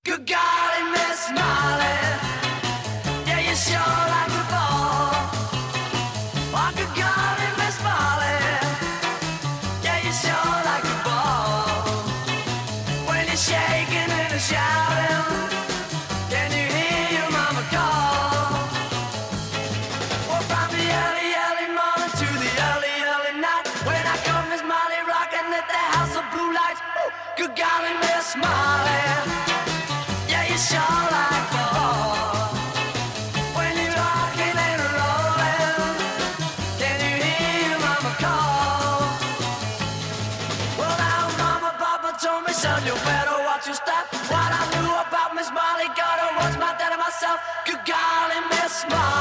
Good golly, Miss Molly, yeah, you sure like the ball. Oh, good golly, Miss Molly, yeah, you sure like the ball. When you're shaking and shouting, can you hear your mama call? Oh, from the early, early morning to the early, early night, when I come, Miss Molly rocking at the house of blue lights. Ooh, good golly, Miss Molly, yeah, you sure like ball. When you're rocking and rolling, can you hear your mama call? Well, now Mama, Papa told me, son, you better watch your step. What I knew about Miss Molly, gotta watch my dad and myself. Good golly, Miss Molly.